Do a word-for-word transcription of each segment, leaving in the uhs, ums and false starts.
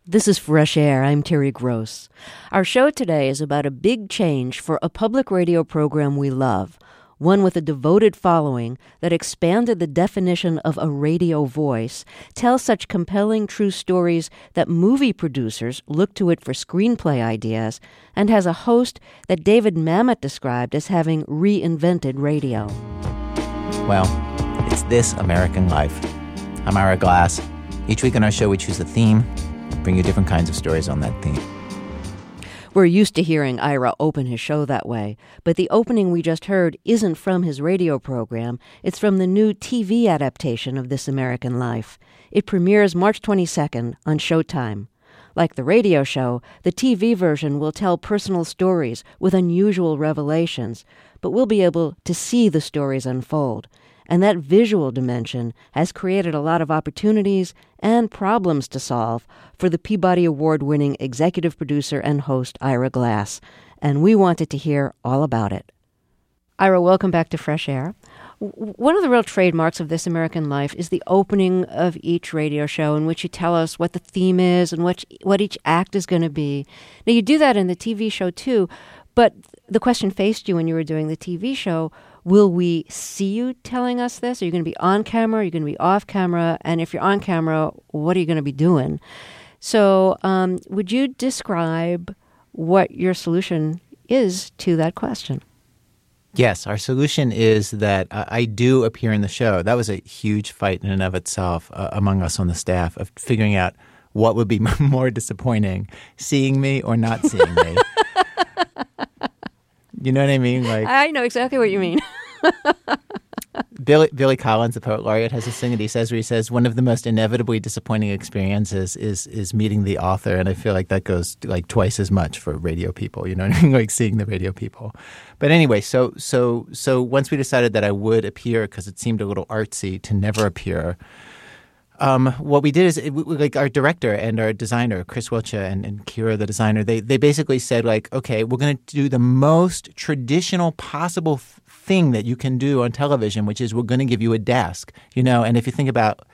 This is Fresh Air. I'm Terry Gross. Our show today is about a big change for a public radio program we love, one with a devoted following that expanded the definition of a radio voice, tells such compelling true stories that movie producers look to it for screenplay ideas, and has a host that David Mamet described as having reinvented radio. Well, it's This American Life. I'm Ira Glass. Each week on our show we choose a theme, bring you different kinds of stories on that theme. We're used to hearing Ira open his show that way, but the opening we just heard isn't from his radio program. It's from the new T V adaptation of This American Life. It premieres March twenty-second on Showtime. Like the radio show, the T V version will tell personal stories with unusual revelations, but we'll be able to see the stories unfold. And that visual dimension has created a lot of opportunities and problems to solve for the Peabody Award-winning executive producer and host Ira Glass. And we wanted to hear all about it. Ira, welcome back to Fresh Air. One of the real trademarks of This American Life is the opening of each radio show in which you tell us what the theme is and what, what each act is going to be. Now, you do that in the T V show, too, but the question faced you when you were doing the T V show, will we see you telling us this? Are you going to be on camera? Are you going to be off camera? And if you're on camera, what are you going to be doing? So um, would you describe what your solution is to that question? Yes, our solution is that uh, I do appear in the show. That was a huge fight in and of itself uh, among us on the staff of figuring out what would be more disappointing, seeing me or not seeing me. You know what I mean? Like I know exactly what you mean. Billy, Billy Collins, the poet laureate, has this thing that he says where he says one of the most inevitably disappointing experiences is is meeting the author, and I feel like that goes like twice as much for radio people. You know what I mean? Like seeing the radio people. But anyway, so so so once we decided that I would appear because it seemed a little artsy to never appear. Um, what we did is, it, like, our director and our designer, Chris Wilcha and, and Kira, the designer, they they basically said, like, okay, we're going to do the most traditional possible f- thing that you can do on television, which is we're going to give you a desk, you know. And if you think about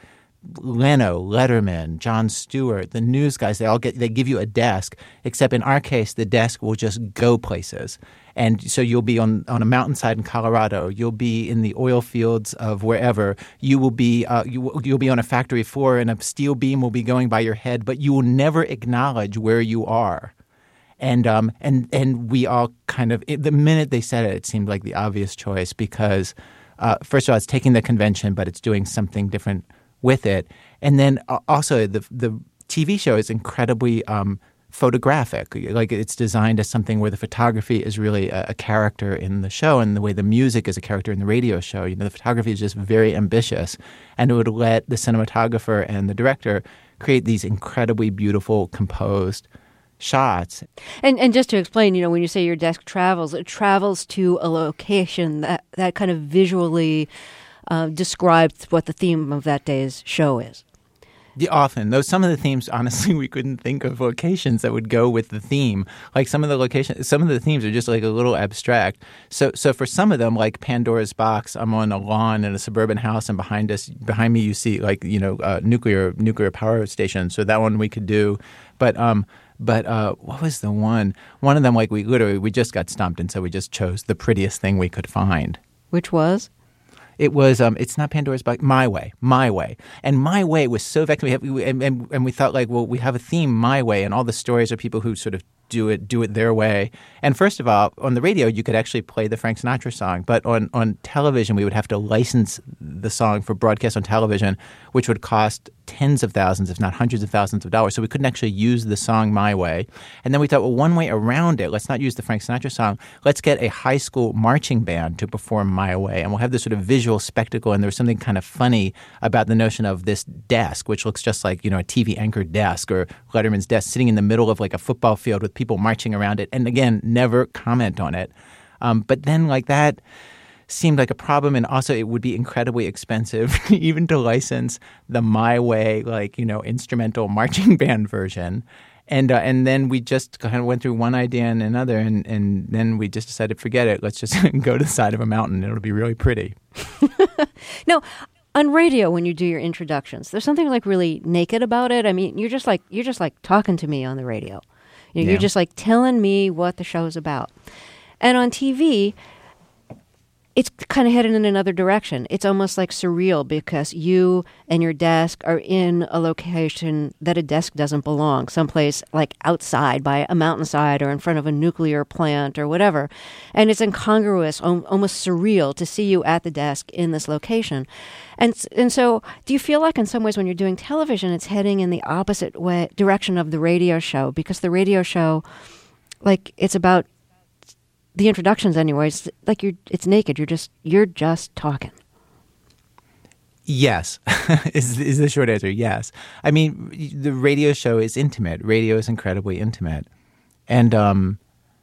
Leno, Letterman, Jon Stewart, the news guys, they all get they give you a desk, except in our case, the desk will just go places. And so you'll be on, on a mountainside in Colorado. You'll be in the oil fields of wherever. You will be uh, you, you'll be on a factory floor, and a steel beam will be going by your head, but you will never acknowledge where you are. And um and and we all kind of the minute they said it, it seemed like the obvious choice because uh, first of all, it's taking the convention, but it's doing something different with it. And then also the the T V show is incredibly um, photographic. Like it's designed as something where the photography is really a, a character in the show, and the way the music is a character in the radio show. You know, the photography is just very ambitious, and it would let the cinematographer and the director create these incredibly beautiful, composed shots. And and just to explain, you know, when you say your desk travels, it travels to a location that, that kind of visually uh, describes what the theme of that day's show is. Yeah, often. Though some of the themes, honestly, we couldn't think of locations that would go with the theme. Like some of the locations, some of the themes are just like a little abstract. So so for some of them, like Pandora's Box, I'm on a lawn in a suburban house, and behind us, behind me, you see like, you know, uh, nuclear nuclear power station. So that one we could do. But um, but uh, what was the one? One of them, like we literally, we just got stumped, and so we just chose the prettiest thing we could find. Which was? It was, um, it's not Pandora's Box, My Way, My Way. And My Way was so vexing. We have, we, and, and, and we thought, like, well, we have a theme, My Way, and all the stories are people who sort of do it do it their way. And first of all, on the radio, you could actually play the Frank Sinatra song. But on, on television, we would have to license the song for broadcast on television, which would cost tens of thousands, if not hundreds of thousands of dollars. So we couldn't actually use the song My Way. And then we thought, well, one way around it, let's not use the Frank Sinatra song. Let's get a high school marching band to perform My Way. And we'll have this sort of visual spectacle. And there was something kind of funny about the notion of this desk, which looks just like, you know, a T V anchor desk or Letterman's desk sitting in the middle of like a football field with people marching around it. And again, never comment on it. Um, but then like that seemed like a problem, and also it would be incredibly expensive even to license the My Way, like, you know, instrumental marching band version. And uh, and then we just kind of went through one idea and another, and, and then we just decided, forget it. Let's just go to the side of a mountain. It'll be really pretty. No, On radio, when you do your introductions, there's something like really naked about it. I mean, you're just like you're just like talking to me on the radio. You know, Yeah. You're just like telling me what the show is about. And on T V, it's kind of headed in another direction. It's almost like surreal because you and your desk are in a location that a desk doesn't belong, someplace like outside by a mountainside or in front of a nuclear plant or whatever. And it's incongruous, al- almost surreal to see you at the desk in this location. And s- and so do you feel like in some ways when you're doing television, it's heading in the opposite way direction of the radio show? Because the radio show, like, it's about the introductions anyways, like you're it's naked. You're just you're just talking. Yes, is is the short answer. Yes, I mean the radio show is intimate. Radio is incredibly intimate, and um,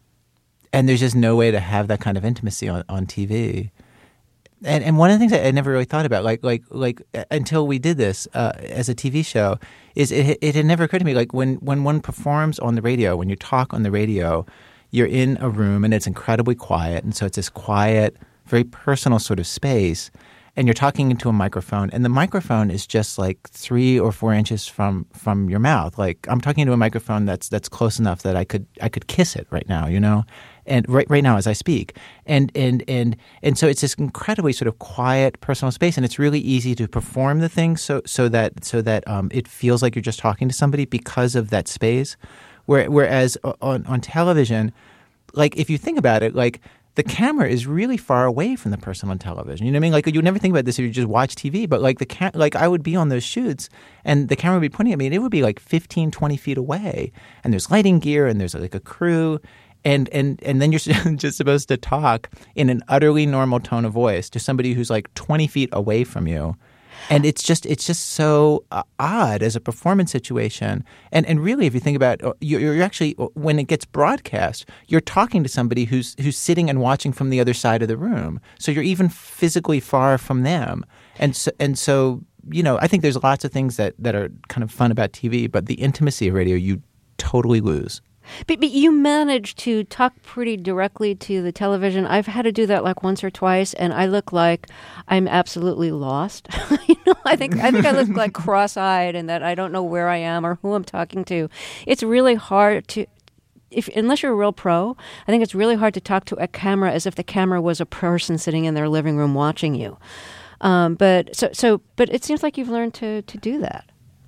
and there's just no way to have that kind of intimacy on, on T V. And and one of the things I never really thought about, like like like until we did this uh, as a T V show, is it it had never occurred to me, like when when one performs on the radio, when you talk on the radio, you're in a room and it's incredibly quiet. And so it's this quiet, very personal sort of space. And you're talking into a microphone. And the microphone is just like three or four inches from, from your mouth. Like I'm talking into a microphone that's that's close enough that I could I could kiss it right now, you know? And right right now as I speak. And and and and so it's this incredibly sort of quiet personal space. And it's really easy to perform the thing so so that so that um, it feels like you're just talking to somebody because of that space. Whereas on, on television, like if you think about it, like the camera is really far away from the person on television. You know what I mean? Like you would never think about this if you just watch T V, but like the ca- like I would be on those shoots and the camera would be pointing at me and it would be like fifteen, twenty feet away. And there's lighting gear and there's like a crew. And and and then you're just supposed to talk in an utterly normal tone of voice to somebody who's like twenty feet away from you. And it's just it's just so uh, odd as a performance situation. And and really, if you think about it, you're, you're actually, when it gets broadcast, you're talking to somebody who's who's sitting and watching from the other side of the room. So you're even physically far from them. And so, and so you know, I think there's lots of things that, that are kind of fun about T V, but the intimacy of radio, you totally lose. But, but you manage to talk pretty directly to the television. I've had to do that like once or twice, and I look like I'm absolutely lost. you know, I think I think I look like cross-eyed, and that I don't know where I am or who I'm talking to. It's really hard to, if unless you're a real pro, I think it's really hard to talk to a camera as if the camera was a person sitting in their living room watching you. Um, but so so, but it seems like you've learned to to do that.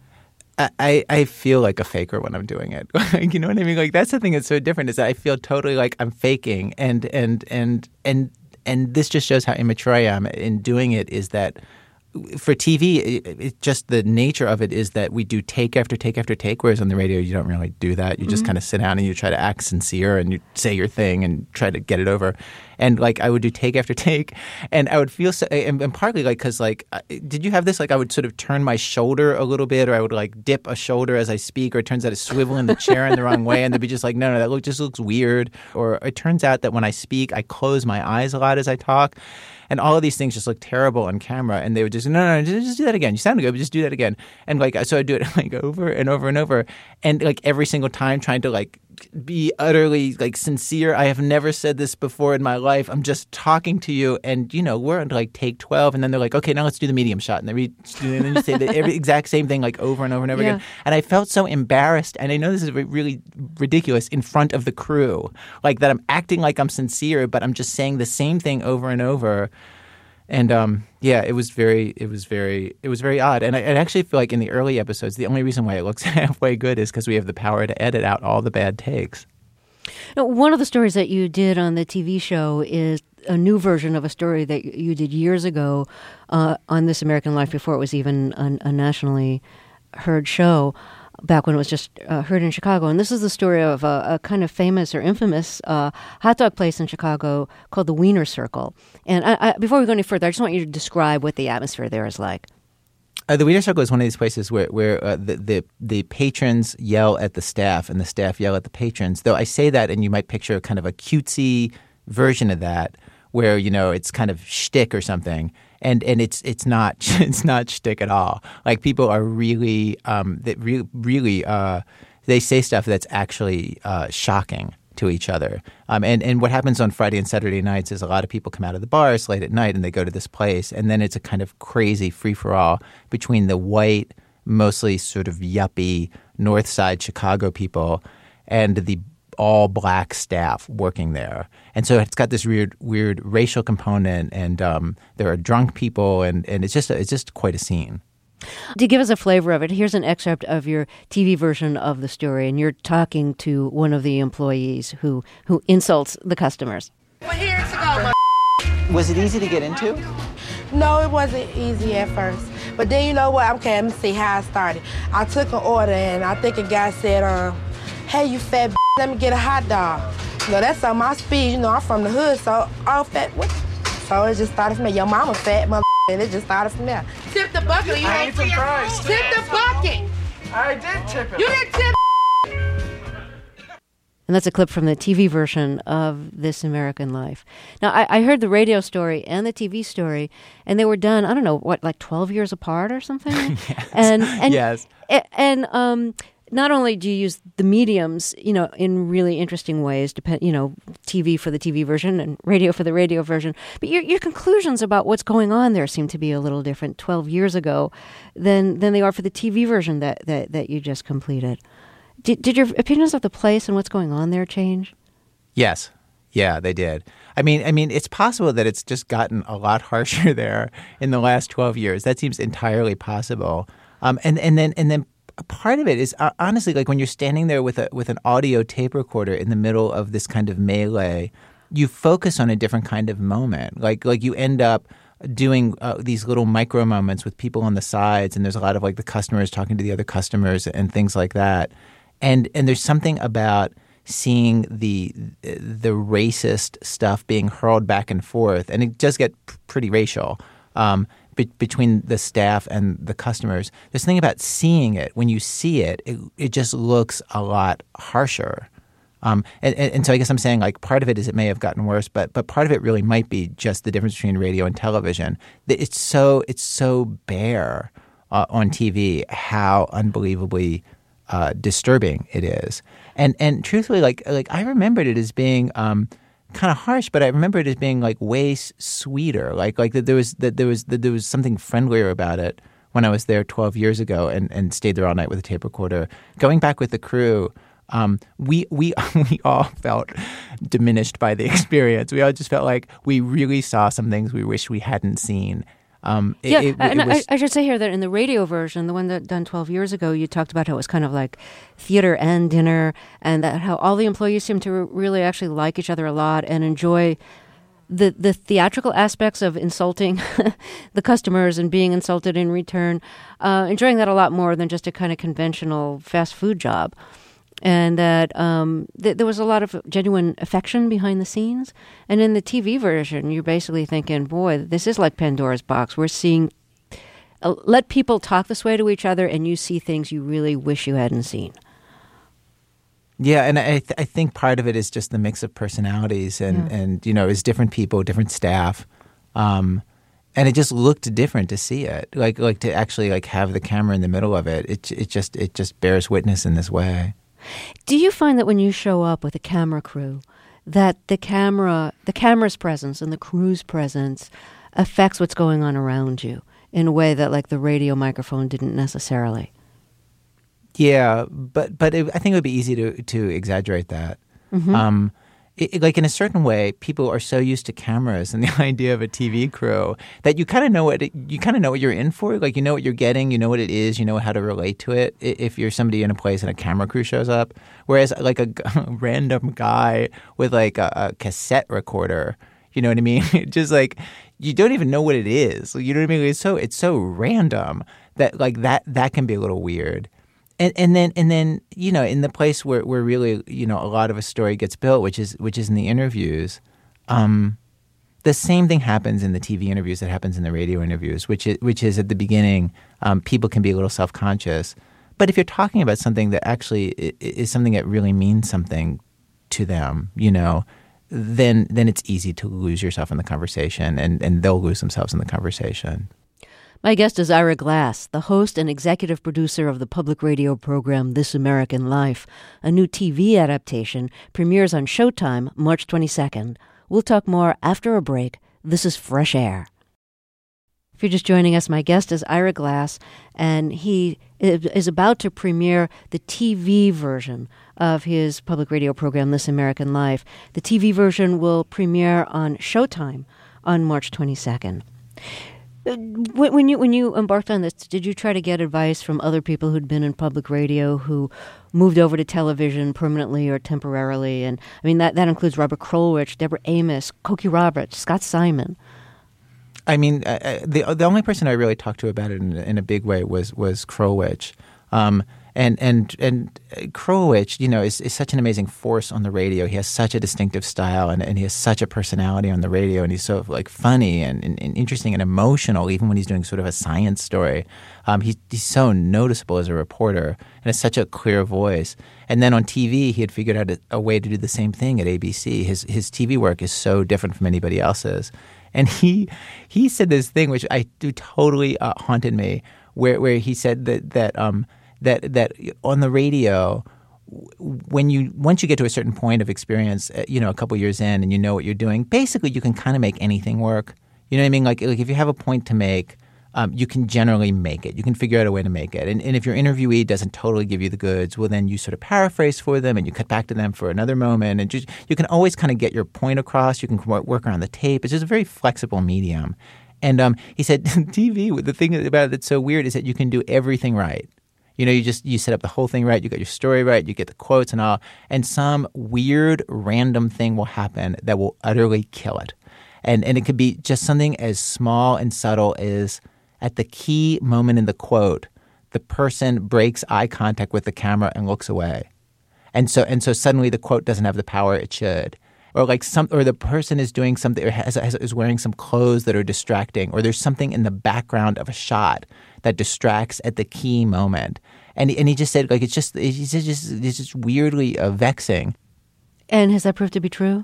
I, I feel like a faker when I'm doing it. You know what I mean? Like that's the thing that's so different is that I feel totally like I'm faking, and and and and and this just shows how immature I am in doing it. Is that for T V, it, it just the nature of it is that we do take after take after take, whereas on the radio you don't really do that. You just mm-hmm. kind of sit down and you try to act sincere and you say your thing and try to get it over. And like I would do take after take, and I would feel so, and, and partly like because like did you have this? Like I would sort of turn my shoulder a little bit, or I would like dip a shoulder as I speak, or it turns out I swivel in the chair in the wrong way, and they'd be just like, no, no, that look just looks weird. Or it turns out that when I speak, I close my eyes a lot as I talk. And all of these things just look terrible on camera. And they would just, no, no, no, just, just do that again. You sound good, but just do that again. And like, so I'd do it like over and over and over. And like every single time trying to like be utterly like sincere. I have never said this before in my life. I'm just talking to you. And, you know, we're on like take twelve. And then they're like, okay, now let's do the medium shot. And then, we, and then you say the every exact same thing like over and over and over yeah. again. And I felt so embarrassed. And I know this is really ridiculous in front of the crew. Like that I'm acting like I'm sincere, but I'm just saying the same thing over and over. And um, yeah, it was very, it was very, it was very odd. And I, I actually feel like in the early episodes, the only reason why it looks halfway good is because we have the power to edit out all the bad takes. Now, one of the stories that you did on the T V show is a new version of a story that you did years ago uh, on This American Life before it was even a, a nationally heard show. Back when it was just uh, heard in Chicago. And this is the story of a, a kind of famous or infamous uh, hot dog place in Chicago called the Wiener Circle. And I, I, before we go any further, I just want you to describe what the atmosphere there is like. Uh, the Wiener Circle is one of these places where, where uh, the, the the patrons yell at the staff and the staff yell at the patrons. Though I say that and you might picture kind of a cutesy version of that where, you know, it's kind of shtick or something. And and it's it's not it's not shtick at all. Like people are really um that really really uh they say stuff that's actually uh, shocking to each other. Um, and, and what happens on Friday and Saturday nights is a lot of people come out of the bars late at night and they go to this place. And then it's a kind of crazy free-for-all between the white, mostly sort of yuppie North Side Chicago people and the all-black staff working there. And so it's got this weird weird racial component, and um, there are drunk people, and, and it's just it's just quite a scene. To give us a flavor of it, here's an excerpt of your T V version of the story, and you're talking to one of the employees who, who insults the customers. Well, here's to go. Was it easy to get into? No, it wasn't easy at first. But then you know what? Okay, let me see how I started. I took an order, and I think a guy said, um, hey, you fat b****, let me get a hot dog. You know, that's on my speed. You know, I'm from the hood, so all fat, what? So it just started from there. Your mama fat, mother, and it just started from there. Tip the bucket. You I ate some fries. Tip the bucket. I did tip it. You didn't tip. And that's a clip from the T V version of This American Life. Now, I, I heard the radio story and the T V story, and they were done, I don't know, what, like twelve years apart or something? Yes. And, and, yes. And, and um, not only do you use the mediums, you know, in really interesting ways, depend, you know, T V for the T V version and radio for the radio version, but your your conclusions about what's going on there seem to be a little different twelve years ago than than they are for the T V version that, that, that you just completed. Did, did your opinions of the place and what's going on there change? Yes. Yeah, they did. I mean, I mean, it's possible that it's just gotten a lot harsher there in the last twelve years. That seems entirely possible. Um, and, and then and then part of it is uh, honestly, like when you're standing there with a with an audio tape recorder in the middle of this kind of melee, you focus on a different kind of moment. Like like you end up doing uh, these little micro moments with people on the sides, and there's a lot of like the customers talking to the other customers and things like that. And and there's something about seeing the the racist stuff being hurled back and forth, and it does get p- pretty racial um, be- between the staff and the customers. There's something about seeing it. When you see it, it, it just looks a lot harsher. Um, and, and, and so I guess I'm saying like part of it is it may have gotten worse, but but part of it really might be just the difference between radio and television. It's so it's so bare uh, on T V how unbelievably Uh, disturbing it is, and and truthfully, like like I remembered it as being um, kind of harsh, but I remember it as being like way s- sweeter. Like like that there was that there was that there was something friendlier about it when I was there twelve years ago and, and stayed there all night with a tape recorder. Going back with the crew, um, we we we all felt diminished by the experience. We all just felt like we really saw some things we wish we hadn't seen. Um, it, yeah, it, it, and it was, I, I should say here that in the radio version, the one that done twelve years ago, you talked about how it was kind of like theater and dinner, and that how all the employees seemed to really actually like each other a lot and enjoy the the theatrical aspects of insulting the customers and being insulted in return, uh, enjoying that a lot more than just a kind of conventional fast food job. And that um, th- there was a lot of genuine affection behind the scenes. And in the T V version, you're basically thinking, boy, this is like Pandora's box. We're seeing, uh, let people talk this way to each other, and you see things you really wish you hadn't seen. Yeah, and I th- I think part of it is just the mix of personalities and, Yeah. and you know, it's different people, different staff. Um, and it just looked different to see it. Like like to actually like have the camera in the middle of it. It it just it just bears witness in this way. Do you find that when you show up with a camera crew, that the camera, the camera's presence and the crew's presence affects what's going on around you in a way that, like, the radio microphone didn't necessarily? Yeah, but but it, I think it would be easy to to exaggerate that. Mm-hmm. Um, it, it- like in a certain way, people are so used to cameras and the idea of a T V crew that you kind of know what it, you kind of know what you're in for. Like you know what you're getting, you know what it is, you know how to relate to it. i- If you're somebody in a place and a camera crew shows up, whereas like a, g- random guy with like a, a cassette recorder, you know what I mean? Just like you don't even know what it is. You know what I mean? It's so it's so random that like that that can be a little weird. And and then and then you know in the place where, where really you know a lot of a story gets built, which is which is in the interviews, um, the same thing happens in the T V interviews that happens in the radio interviews, which is which is at the beginning, um, people can be a little self conscious, but if you're talking about something that actually is something that really means something to them, you know, then then it's easy to lose yourself in the conversation, and and they'll lose themselves in the conversation. My guest is Ira Glass, the host and executive producer of the public radio program This American Life. A new T V adaptation premieres on Showtime March twenty-second. We'll talk more after a break. This is Fresh Air. If you're just joining us, my guest is Ira Glass, and he is about to premiere the T V version of his public radio program, This American Life. The T V version will premiere on Showtime on March twenty-second. When you when you embarked on this, did you try to get advice from other people who'd been in public radio who moved over to television permanently or temporarily? And I mean, that, that includes Robert Krulwich, Deborah Amos, Cokie Roberts, Scott Simon. I mean, uh, the the only person I really talked to about it in, in a big way was was Krulwich. Um, and and and Krulwich, you know, is, is such an amazing force on the radio. He has such a distinctive style, and, and he has such a personality on the radio, and he's so like funny and, and, and interesting and emotional, even when he's doing sort of a science story. Um, he, he's so noticeable as a reporter, and has such a clear voice. And then on T V, he had figured out a, a way to do the same thing at A B C. His his T V work is so different from anybody else's. And he he said this thing which I do totally uh, haunted me, where where he said that that um that that on the radio, when you once you get to a certain point of experience, you know, a couple years in, and you know what you're doing, basically you can kind of make anything work. You know what I mean? Like like if you have a point to make, um, you can generally make it. You can figure out a way to make it. And, and if your interviewee doesn't totally give you the goods, well, then you sort of paraphrase for them and you cut back to them for another moment. And just, you can always kind of get your point across. You can work around the tape. It's just a very flexible medium. And um, he said T V, the thing about it that's so weird is that you can do everything right. You know, you just you set up the whole thing right. You got your story right. You get the quotes and all. And some weird random thing will happen that will utterly kill it. And and it could be just something as small and subtle as at the key moment in the quote, the person breaks eye contact with the camera and looks away. And so and so suddenly the quote doesn't have the power it should. Or like some, or the person is doing something, or has, has, is wearing some clothes that are distracting, or there's something in the background of a shot that distracts at the key moment. And and he just said, like, it's just it's just it's just weirdly uh, vexing. And has that proved to be true?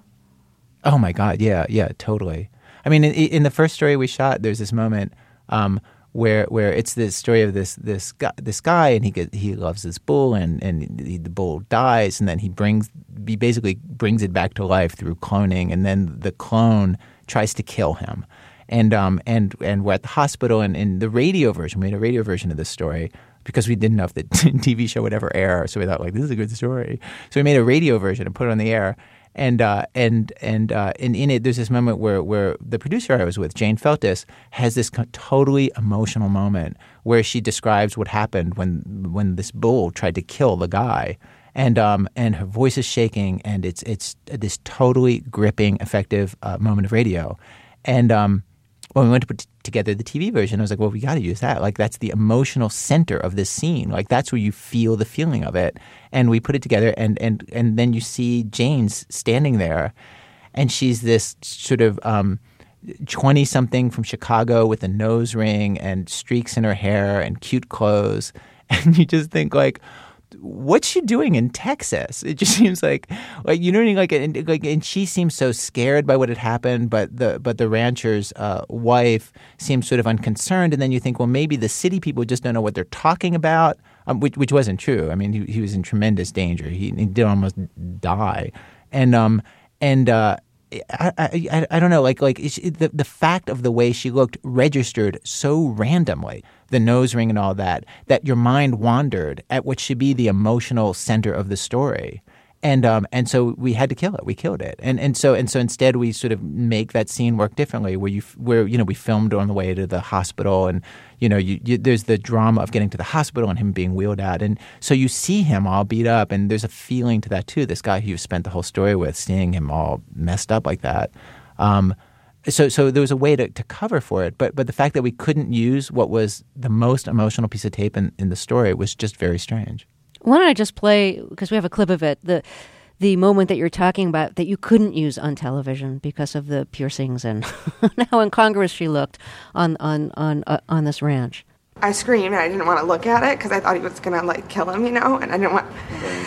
Oh my God, yeah, yeah, totally. I mean, in, in the first story we shot, there's this moment um, where where it's the story of this this guy, this guy, and he get, he loves this bull, and and he, the bull dies, and then he brings he basically brings it back to life through cloning, and then the clone tries to kill him, and um and and we're at the hospital, and in the radio version, we made a radio version of this story because we didn't know if the T V show would ever air, so we thought, like, this is a good story, so we made a radio version and put it on the air. And uh, and and uh, and in it, there's this moment where where the producer I was with, Jane Feltis, has this totally emotional moment where she describes what happened when when this bull tried to kill the guy, and um and her voice is shaking, and it's it's this totally gripping, effective uh, moment of radio. And um, when we went to put t- together the T V version, I was like, well, we got to use that. Like, that's the emotional center of this scene. Like, that's where you feel the feeling of it. And we put it together, and and and then you see Jane's standing there, and she's this sort of um, twenty-something from Chicago with a nose ring and streaks in her hair and cute clothes. And you just think, like, what's she doing in Texas? It just seems like, like you know what I mean? Like, and, like, and she seems so scared by what had happened, but the but the rancher's uh, wife seems sort of unconcerned. And then you think, well, maybe the city people just don't know what they're talking about, um, which which wasn't true. I mean, he, he was in tremendous danger. He, he did almost die, and um and uh, I, I I don't know, like like the the fact of the way she looked registered so randomly. The nose ring and all that, that your mind wandered at what should be the emotional center of the story. And um, and so we had to kill it. We killed it. And and so and so instead we sort of make that scene work differently, where you where you know we filmed on the way to the hospital, and you know you, you, there's the drama of getting to the hospital and him being wheeled out, and so you see him all beat up, and there's a feeling to that too. This guy who you spent the whole story with, seeing him all messed up like that. Um, So so there was a way to, to cover for it, but but the fact that we couldn't use what was the most emotional piece of tape in, in the story was just very strange. Why don't I just play, because we have a clip of it, the the moment that you're talking about that you couldn't use on television because of the piercings and how incongruous she looked on on on uh, on this ranch. I screamed and I didn't want to look at it because I thought he was gonna like kill him, you know, and I didn't want.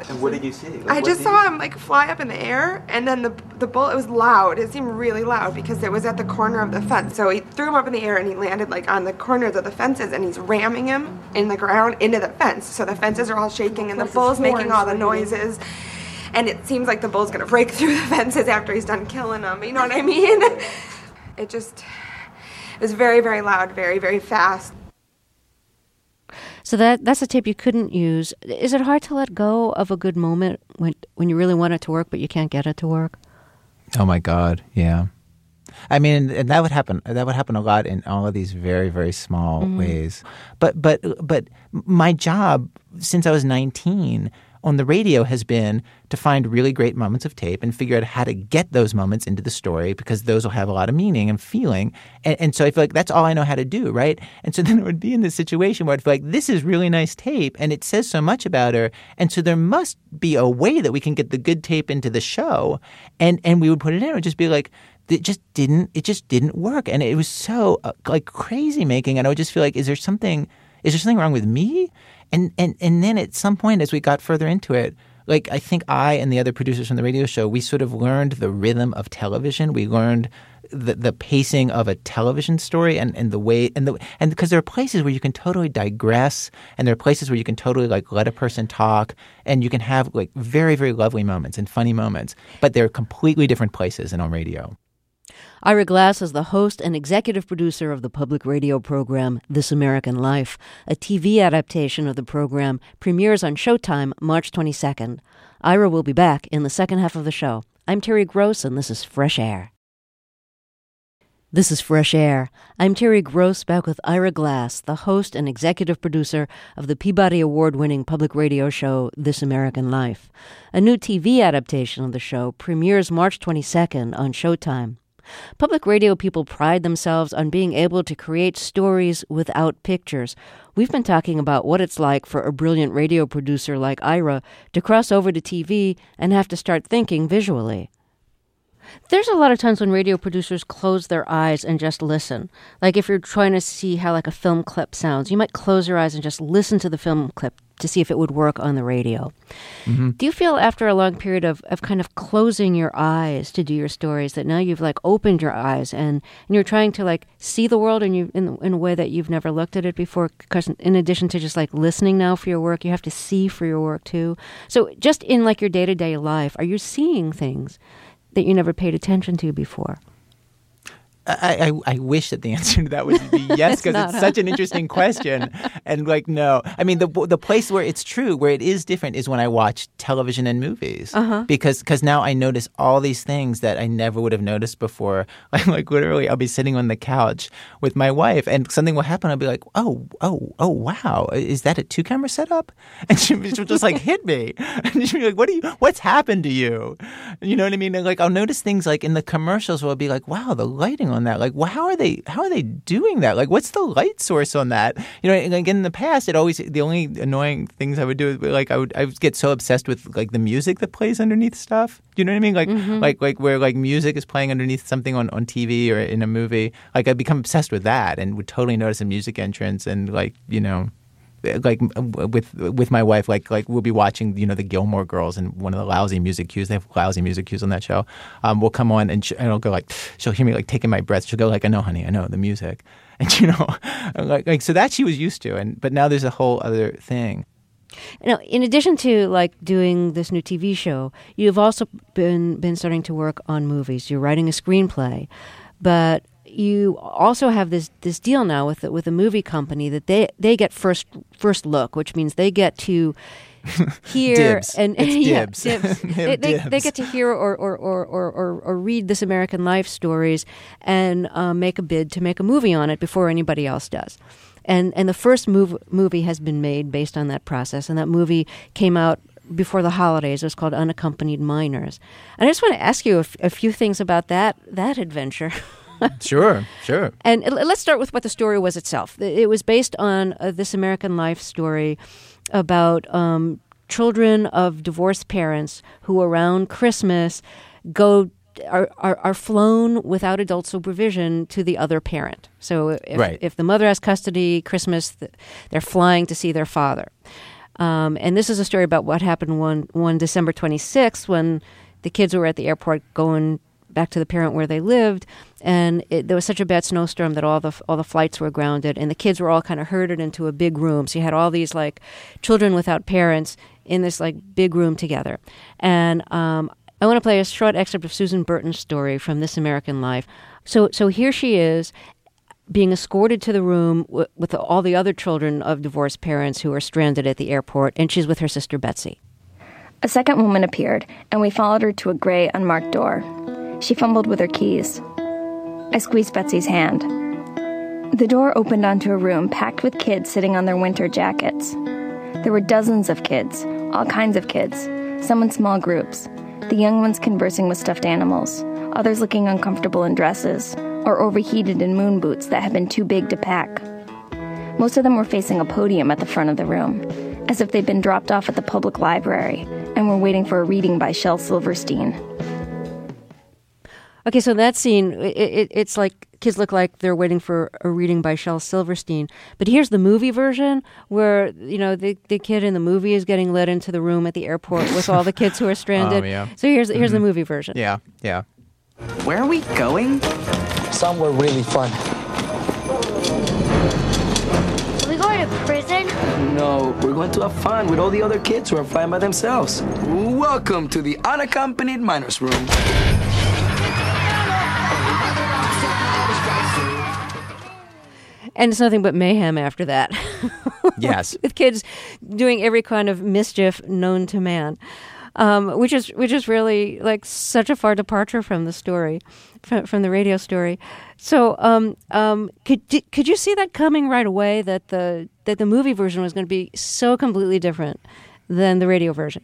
And what did you see? Like, I what just did saw you... him like fly up in the air, and then the the bullet, it was loud. It seemed really loud because it was at the corner of the fence. So he threw him up in the air and he landed like on the corners of the fences, and he's ramming him in the ground into the fence. So the fences are all shaking and the bull's making all the noises. And it seems like the bull's gonna break through the fences after he's done killing them. You know what I mean? It just, it was very, very loud, very, very fast. So that that's a tape you couldn't use. Is it hard to let go of a good moment when when you really want it to work, but you can't get it to work? Oh my God, yeah. I mean, and that would happen. That would happen a lot in all of these very, very small mm-hmm. ways. But but but my job since I was nineteen on the radio has been to find really great moments of tape and figure out how to get those moments into the story, because those will have a lot of meaning and feeling. And, and so I feel like that's all I know how to do, right? And so then it would be in this situation where I'd feel like, this is really nice tape and it says so much about her. And so there must be a way that we can get the good tape into the show. And, and we would put it in. It would just be like, it just didn't, it just didn't work. And it was so uh, like crazy making. And I would just feel like, is there something, is there something wrong with me? And, and and then at some point, as we got further into it, like I think I and the other producers from the radio show, we sort of learned the rhythm of television. We learned the the pacing of a television story and, and the way and the and because there are places where you can totally digress, and there are places where you can totally like let a person talk, and you can have like very, very lovely moments and funny moments, but they're completely different places than on radio. Ira Glass is the host and executive producer of the public radio program This American Life. A T V adaptation of the program premieres on Showtime March twenty-second. Ira will be back in the second half of the show. I'm Terry Gross, and this is Fresh Air. This is Fresh Air. I'm Terry Gross, back with Ira Glass, the host and executive producer of the Peabody Award-winning public radio show This American Life. A new T V adaptation of the show premieres March twenty-second on Showtime. Public radio people pride themselves on being able to create stories without pictures. We've been talking about what it's like for a brilliant radio producer like Ira to cross over to T V and have to start thinking visually. There's a lot of times when radio producers close their eyes and just listen. Like if you're trying to see how like a film clip sounds, you might close your eyes and just listen to the film clip to see if it would work on the radio. Mm-hmm. Do you feel after a long period of, of kind of closing your eyes to do your stories that now you've like opened your eyes and, and you're trying to like see the world and you in, in a way that you've never looked at it before? Because in addition to just like listening now for your work, you have to see for your work too. So just in like your day-to-day life, are you seeing things that you never paid attention to before? I, I, I wish that the answer to that would be yes, because it's, it's such an interesting question. And like, no. I mean, the the place where it's true, where it is different, is when I watch television and movies. Uh-huh. Because cause now I notice all these things that I never would have noticed before. Like, like literally, I'll be sitting on the couch with my wife and something will happen. I'll be like, oh, oh, oh, wow. Is that a two-camera setup? And she, she'll just like hit me. And she'll be like, what do you, what's happened to you? You know what I mean? And like, I'll notice things like in the commercials where I'll be like, wow, the lighting on that. Like, well, how are they? How are they doing that? Like, what's the light source on that? You know, like in the past, it always the only annoying things I would do is like I would I would get so obsessed with like the music that plays underneath stuff. Do you know what I mean? Like, mm-hmm. like, like where like music is playing underneath something on, on T V or in a movie. Like, I'd become obsessed with that and would totally notice a music entrance and like you know. Like with with my wife, like like we'll be watching, you know, the Gilmore Girls, and one of the lousy music cues. They have lousy music cues on that show. Um, we'll come on and, sh- and I'll go like, she'll hear me like taking my breath. She'll go like, I know, honey, I know the music, and you know, like like so that she was used to. And but now there's a whole other thing. Now, in addition to like doing this new T V show, you've also been been starting to work on movies. You're writing a screenplay, but you also have this this deal now with the, with a movie company that they, they get first first look, which means they get to hear dibs. and it's yeah, dibs. dibs. they, they, they get to hear or or, or, or, or or read This American Life stories and uh, make a bid to make a movie on it before anybody else does. And and the first move, movie has been made based on that process, and that movie came out before the holidays. It was called Unaccompanied Minors. And I just want to ask you a, f- a few things about that that adventure. Sure, sure. And let's start with what the story was itself. It was based on uh, This American Life story about um, children of divorced parents who around Christmas go are, are are flown without adult supervision to the other parent. So if, right. if the mother has custody, Christmas, they're flying to see their father. Um, and this is a story about what happened one, one December twenty-sixth when the kids were at the airport going back to the parent where they lived, and it, there was such a bad snowstorm that all the all the flights were grounded, and the kids were all kind of herded into a big room. So you had all these like children without parents in this like big room together. And um, I want to play a short excerpt of Susan Burton's story from This American Life. So so here she is, being escorted to the room w- with all the other children of divorced parents who are stranded at the airport, and she's with her sister Betsy. A second woman appeared, and we followed her to a gray, unmarked door. She fumbled with her keys. I squeezed Betsy's hand. The door opened onto a room packed with kids sitting on their winter jackets. There were dozens of kids, all kinds of kids, some in small groups, the young ones conversing with stuffed animals, others looking uncomfortable in dresses, or overheated in moon boots that had been too big to pack. Most of them were facing a podium at the front of the room, as if they'd been dropped off at the public library and were waiting for a reading by Shel Silverstein. Okay, so that scene, it, it, it's like kids look like they're waiting for a reading by Shel Silverstein. But here's the movie version where, you know, the, the kid in the movie is getting led into the room at the airport with all the kids who are stranded. Oh, yeah. So here's here's mm-hmm. the movie version. Yeah, yeah. Where are we going? Somewhere really fun. Are we going to prison? No, we're going to have fun with all the other kids who are flying by themselves. Welcome to the unaccompanied minors room. And it's nothing but mayhem after that. Yes. With kids doing every kind of mischief known to man, um, which is which is really like such a far departure from the story, from, from the radio story. So um, um, could could you see that coming right away, that the that the movie version was going to be so completely different than the radio version?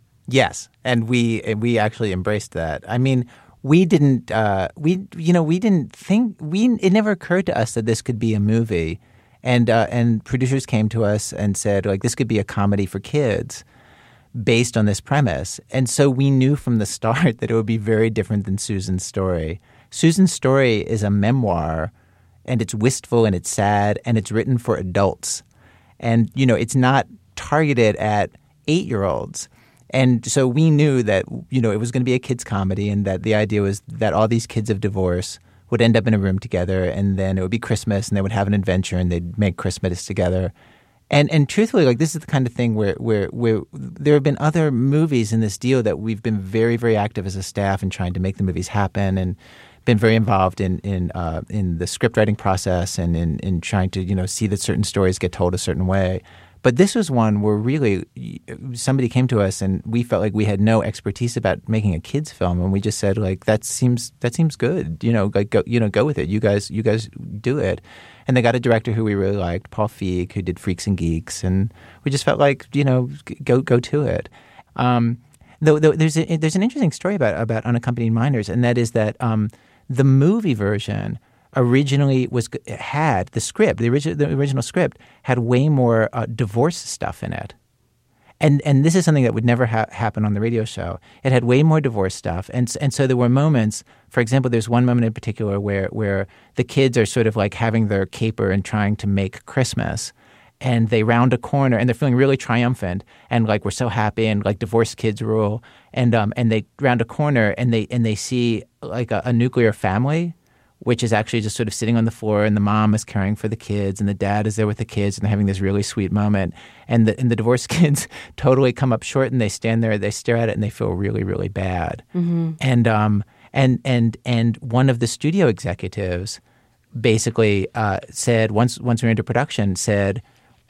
Yes, and we we actually embraced that. I mean, we didn't uh, we you know we didn't think we it never occurred to us that this could be a movie, and uh, and producers came to us and said, like, this could be a comedy for kids based on this premise. And so we knew from the start that it would be very different than Susan's story. Susan's story is a memoir, and it's wistful and it's sad and it's written for adults, and you know it's not targeted at eight-year-olds. And so we knew that, you know, it was going to be a kids' comedy, and that the idea was that all these kids of divorce would end up in a room together, and then it would be Christmas, and they would have an adventure, and they'd make Christmas together. And and truthfully, like, this is the kind of thing where, where, where there have been other movies in this deal that we've been very, very active as a staff in trying to make the movies happen, and been very involved in in uh, in the script writing process, and in, in trying to, you know, see that certain stories get told a certain way. But this was one where really somebody came to us and we felt like we had no expertise about making a kids film, and we just said, like, that seems that seems good, you know, like go, you know, go with it. You guys, you guys do it. And they got a director who we really liked, Paul Feig, who did Freaks and Geeks, and we just felt like, you know, go go to it. Um, though, though there's a, there's an interesting story about about unaccompanied minors, and that is that um, the movie version originally was had the script, the original the original script had way more uh, divorce stuff in it, and and this is something that would never ha- happen on the radio show. It had way more divorce stuff, and and so there were moments. For example, there's one moment in particular where where the kids are sort of like having their caper and trying to make Christmas, and they round a corner and they're feeling really triumphant and like, we're so happy, and like divorced kids rule, and um and they round a corner and they and they see like a, a nuclear family, which is actually just sort of sitting on the floor, and the mom is caring for the kids, and the dad is there with the kids, and they're having this really sweet moment. And the, and the divorced kids totally come up short, and they stand there, they stare at it, and they feel really, really bad. Mm-hmm. And um and and and one of the studio executives basically uh, said, once once we were into production, said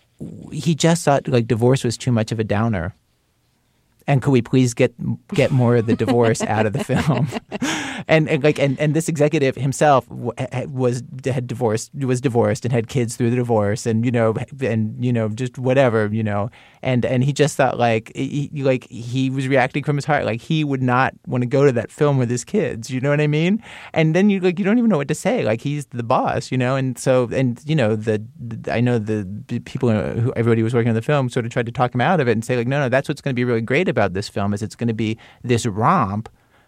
he just thought like divorce was too much of a downer. And could we please get get more of the divorce out of the film? And, and like and, and this executive himself was had divorced was divorced and had kids through the divorce, and you know and you know just whatever, you know and and he just thought like he, like he was reacting from his heart, like he would not want to go to that film with his kids, you know what I mean? And then you like you don't even know what to say, like he's the boss, you know and so and you know the, the I know the people who everybody who was working on the film sort of tried to talk him out of it and say like no no that's what's going to be really great about this film is it's going to be this romp,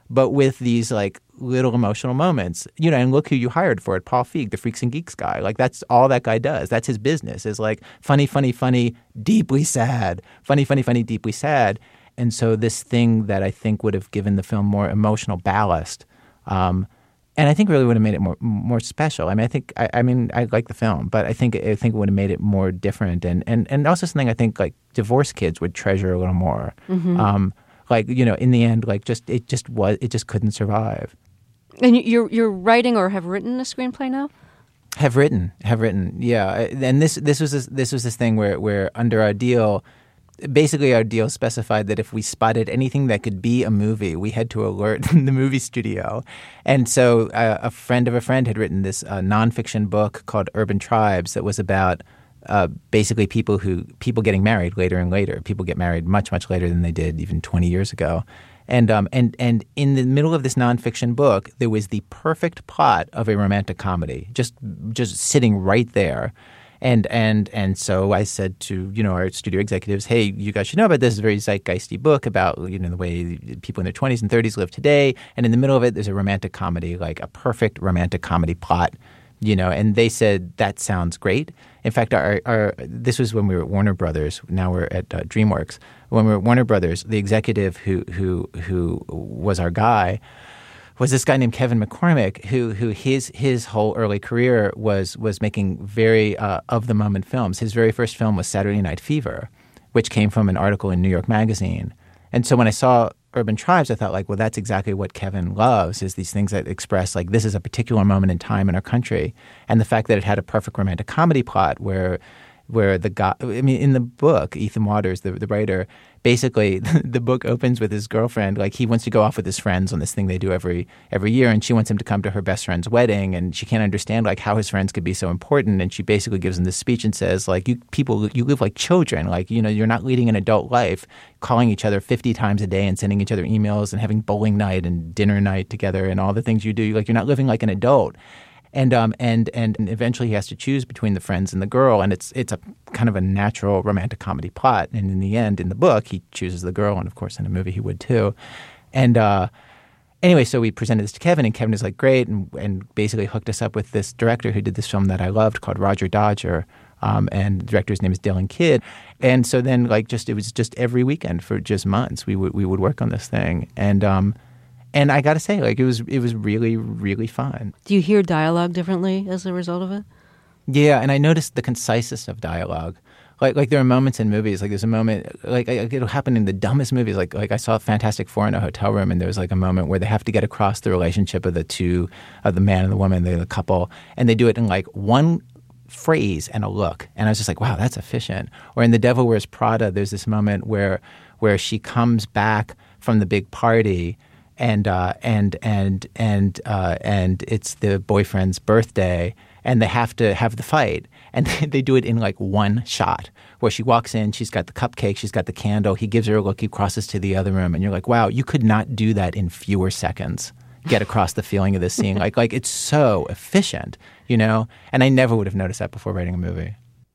but with these like little emotional moments, you know, and look who you hired for it, Paul Feig, the Freaks and Geeks guy. Like that's all that guy does. That's his business is like funny, funny, funny, deeply sad, funny, funny, funny, deeply sad. And so this thing that I think would have given the film more emotional ballast, um, and I think really would have made it more more special. I mean, I think I, I mean I like the film, but I think I think it would have made it more different, and and and also something I think like divorced kids would treasure a little more. Mm-hmm. Um, like you know, in the end, like just it just was it just couldn't survive. And you're you're writing or have written a screenplay now? Have written, have written, yeah. And this this was this, this was this thing where where under our deal. Basically, our deal specified that if we spotted anything that could be a movie, we had to alert the movie studio. And so uh, a friend of a friend had written this uh, nonfiction book called Urban Tribes that was about uh, basically people who people getting married later and later. People get married much, much later than they did even twenty years ago. And um, and and in the middle of this nonfiction book, there was the perfect plot of a romantic comedy, just just sitting right there. And and and so I said to, you know, our studio executives, hey, you guys should know about this. It's a very zeitgeisty book about, you know, the way people in their twenties and thirties live today. And in the middle of it, there's a romantic comedy, like a perfect romantic comedy plot, you know. And they said, that sounds great. In fact, our, our this was when we were at Warner Brothers. Now we're at uh, DreamWorks. When we were at Warner Brothers, the executive who who who was our guy was this guy named Kevin McCormick, who who his his whole early career was was making very uh, of the moment films. His very first film was Saturday Night Fever, which came from an article in New York Magazine. And so when I saw Urban Tribes, I thought like, well, that's exactly what Kevin loves, is these things that express like this is a particular moment in time in our country, and the fact that it had a perfect romantic comedy plot where. Where the guy, I mean, in the book, Ethan Waters, the, the writer, basically the book opens with his girlfriend. Like he wants to go off with his friends on this thing they do every every year, and she wants him to come to her best friend's wedding, and she can't understand like how his friends could be so important. And she basically gives him this speech and says, like, you people, you live like children. Like, you know, you're not leading an adult life, calling each other fifty times a day and sending each other emails and having bowling night and dinner night together and all the things you do. Like, you're not living like an adult. And um and and eventually he has to choose between the friends and the girl, and it's it's a kind of a natural romantic comedy plot. And in the end, in the book, he chooses the girl, and of course in the movie he would too. And uh, anyway, so we presented this to Kevin, and Kevin was like, great, and and basically hooked us up with this director who did this film that I loved called Roger Dodger. Um, and the director's name is Dylan Kidd. And so then like just it was just every weekend for just months we would we would work on this thing. And um And I got to say, like, it was it was really, really fun. Do you hear dialogue differently as a result of it? Yeah, and I noticed the conciseness of dialogue. Like, like there are moments in movies, like there's a moment, like, like it'll happen in the dumbest movies. Like, like I saw Fantastic Four in a hotel room, and there was like a moment where they have to get across the relationship of the two, of the man and the woman, the, the couple, and they do it in like one phrase and a look. And I was just like, wow, that's efficient. Or in The Devil Wears Prada, there's this moment where where she comes back from the big party. And uh, and and and uh, and it's the boyfriend's birthday, and they have to have the fight, and they do it in like one shot, where she walks in, she's got the cupcake, she's got the candle, he gives her a look, he crosses to the other room, and you're like, wow, you could not do that in fewer seconds. Get across the feeling of this scene, like like it's so efficient, you know. And I never would have noticed that before writing a movie.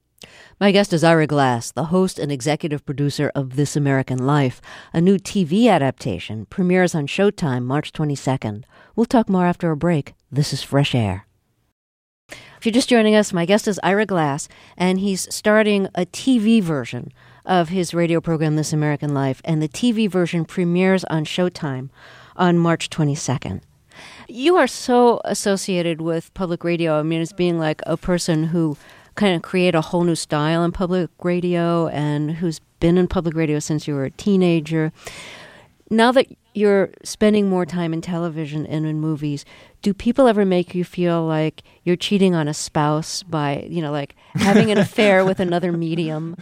My guest is Ira Glass, the host and executive producer of This American Life. A new T V adaptation premieres on Showtime March twenty-second. We'll talk more after a break. This is Fresh Air. If you're just joining us, my guest is Ira Glass, and he's starting a T V version of his radio program, This American Life, and the T V version premieres on Showtime on March twenty-second. You are so associated with public radio. I mean, as being like a person who kind of create a whole new style in public radio and who's been in public radio since you were a teenager. Now that you're spending more time in television and in movies, do people ever make you feel like you're cheating on a spouse by, you know, like having an affair with another medium?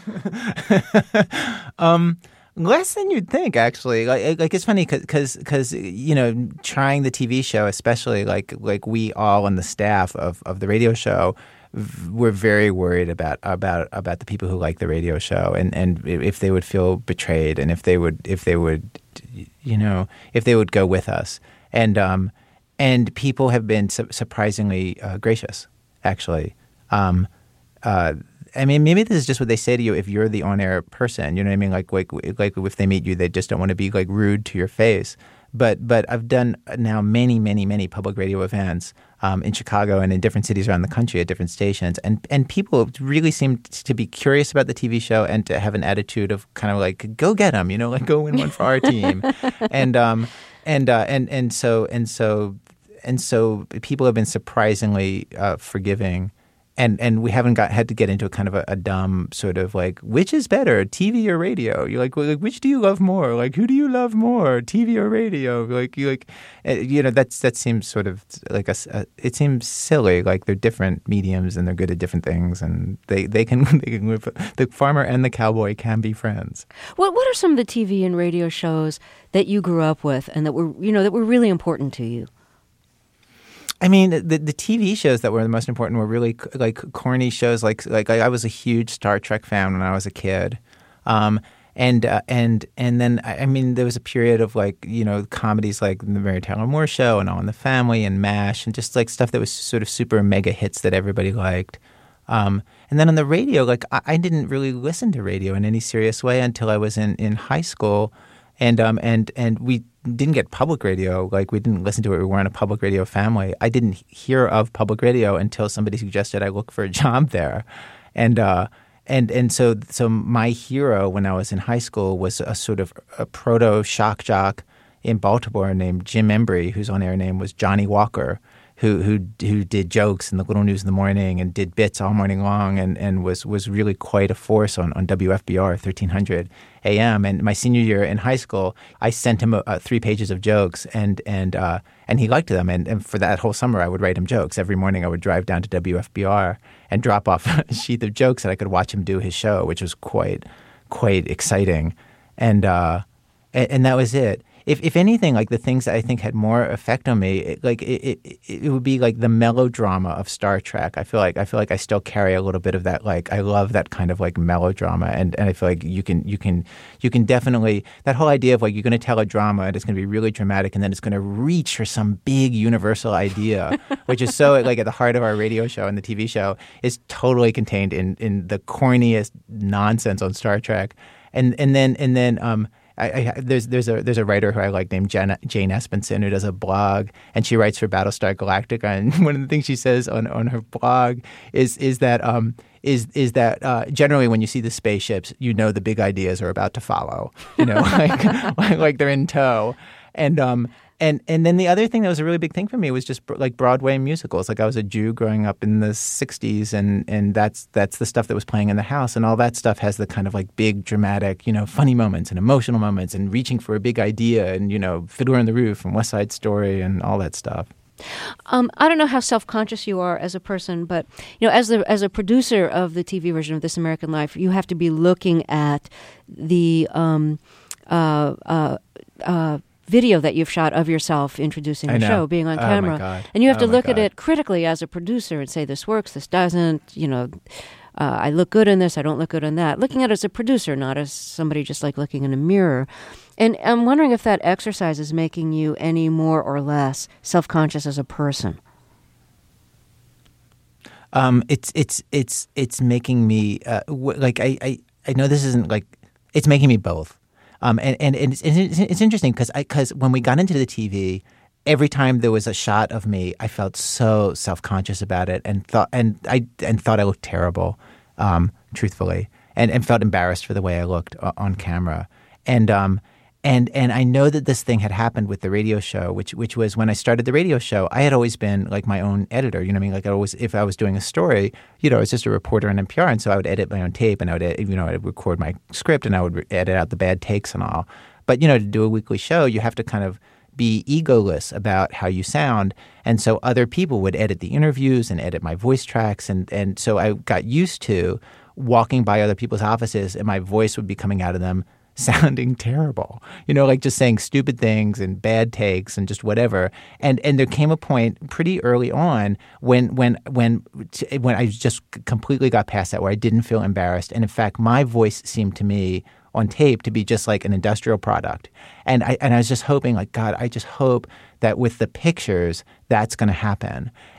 um, less than you'd think, actually. Like, like it's funny because, because you know, trying the T V show, especially like like we all on the staff of, of the radio show, we're very worried about about about the people who like the radio show, and, and if they would feel betrayed, and if they would if they would you know if they would go with us, and um and people have been su- surprisingly uh, gracious, actually. Um, uh, I mean, maybe this is just what they say to you if you're the on-air person. You know what I mean? Like like like if they meet you, they just don't want to be like rude to your face. but but I've done now many, many, many public radio events um, in Chicago and in different cities around the country at different stations. And, and people really seem to be curious about the T V show and to have an attitude of kind of like, go get them, you know, like go win one for our team. and um and uh, and and so and so and so people have been surprisingly uh, forgiving. And and we haven't got had to get into a kind of a, a dumb sort of like, which is better, T V or radio? You're like, well, like, which do you love more? Like, who do you love more, T V or radio? Like, you like, you know, that's that seems sort of like a, a. It seems silly. Like they're different mediums and they're good at different things, and they they can they can live. The farmer and the cowboy can be friends. What what are some of the T V and radio shows that you grew up with and that were you know that were really important to you? I mean, the the T V shows that were the most important were really like corny shows. Like like I was a huge Star Trek fan when I was a kid, um, and uh, and and then I mean there was a period of like you know comedies like the Mary Tyler Moore Show and All in the Family and MASH and just like stuff that was sort of super mega hits that everybody liked. Um, and then on the radio, like I, I didn't really listen to radio in any serious way until I was in, in high school, and um and and we. didn't get public radio. Like we didn't listen to it. We weren't a public radio family. I didn't hear of public radio until somebody suggested I look for a job there, and uh, and and so so my hero when I was in high school was a sort of a proto shock jock in Baltimore named Jim Embry, whose on-air name was Johnny Walker, who who who did jokes in the Little News in the Morning and did bits all morning long, and, and was was really quite a force on, on W F B R thirteen hundred A M. And my senior year in high school, I sent him a, a three pages of jokes, and and uh, and he liked them. And, and for that whole summer, I would write him jokes. Every morning, I would drive down to W F B R and drop off a sheath of jokes, and I could watch him do his show, which was quite quite exciting. And uh, and, and that was it. If if anything, like the things that I think had more effect on me, it, like it, it it would be like the melodrama of Star Trek. I feel like I feel like I still carry a little bit of that. Like I love that kind of like melodrama, and, and I feel like you can you can you can definitely that whole idea of like you're going to tell a drama and it's going to be really dramatic, and then it's going to reach for some big universal idea, which is so like at the heart of our radio show and the T V show is totally contained in in the corniest nonsense on Star Trek, and and then and then um. I, I, there's there's a there's a writer who I like named Jen, Jane Espenson who does a blog, and she writes for Battlestar Galactica. And one of the things she says on, on her blog is is that um is is that uh, generally when you see the spaceships, you know the big ideas are about to follow. You know, like, like like they're in tow, and um. And and then the other thing that was a really big thing for me was just like Broadway musicals. Like I was a Jew growing up in the sixties, and, and that's that's the stuff that was playing in the house. And all that stuff has the kind of like big dramatic, you know, funny moments and emotional moments and reaching for a big idea and, you know, Fiddler on the Roof and West Side Story and all that stuff. Um, I don't know how self-conscious you are as a person, but you know, as the as a producer of the T V version of This American Life, you have to be looking at the um, uh, uh, uh, video that you've shot of yourself introducing the show, being on oh camera, my God. and you have oh to look God. at it critically as a producer and say, "This works, this doesn't." You know, uh, I look good in this, I don't look good in that. Looking at it as a producer, not as somebody just like looking in a mirror. And I'm wondering if that exercise is making you any more or less self-conscious as a person. Um, it's it's it's it's making me uh, w- like I, I I know this isn't like it's making me both. Um, and, and, and it's, it's, it's interesting because I because when we got into the T V, every time there was a shot of me, I felt so self-conscious about it and thought and I and thought I looked terrible, um, truthfully, and, and felt embarrassed for the way I looked on camera. And um and and I know that this thing had happened with the radio show, which which was when I started the radio show, I had always been like my own editor. You know what I mean? Like I always, if I was doing a story, you know, I was just a reporter on N P R, and so I would edit my own tape, and I would, you know, I would record my script, and I would edit out the bad takes and all. But you know, to do a weekly show, you have to kind of be egoless about how you sound, and so other people would edit the interviews and edit my voice tracks, and and so I got used to walking by other people's offices, and my voice would be coming out of them sounding terrible, you know, like just saying stupid things and bad takes and just whatever. And and there came a point pretty early on when when when when I just completely got past that, where I didn't feel embarrassed. And in fact, my voice seemed to me on tape to be just like an industrial product. And I and I was just hoping, like, God, I just hope that with the pictures, that's going to happen.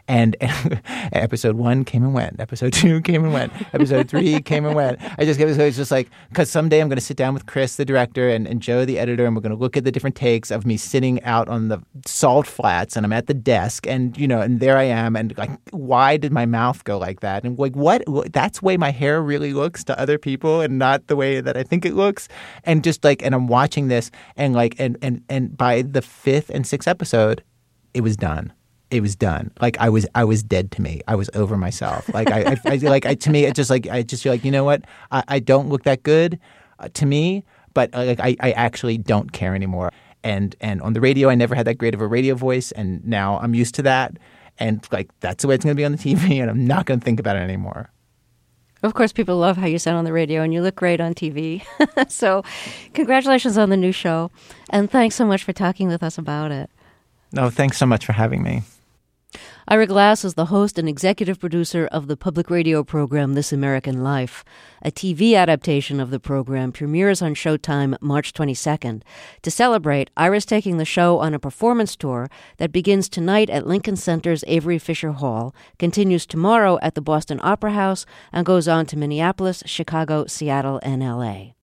And, and episode one came and went. Episode two came and went. Episode three came and went. I just it was just like, because someday I'm going to sit down with Chris, the director, and, and Joe, the editor, and we're going to look at the different takes of me sitting out on the salt flats, and I'm at the desk, and you know, and there I am, and like, why did my mouth go like that? And like, what? That's the way my hair really looks to other people, and not the way that I think it looks. And just like, and I'm watching this, and like, and and and by the fifth and sixth episode, it was done. It was done. Like I was, I was dead to me. I was over myself. Like I, I, I like I, to me, it just like I just feel like, you know what? I, I don't look that good uh, to me, but uh, like I, I actually don't care anymore. And and on the radio, I never had that great of a radio voice, and now I'm used to that. And like that's the way it's going to be on the T V, and I'm not going to think about it anymore. Of course, people love how you sound on the radio, and you look great on T V. So, congratulations on the new show, and thanks so much for talking with us about it. No, thanks so much for having me. Ira Glass is the host and executive producer of the public radio program This American Life. A T V adaptation of the program premieres on Showtime March twenty-second. To celebrate, Ira's taking the show on a performance tour that begins tonight at Lincoln Center's Avery Fisher Hall, continues tomorrow at the Boston Opera House, and goes on to Minneapolis, Chicago, Seattle, and L A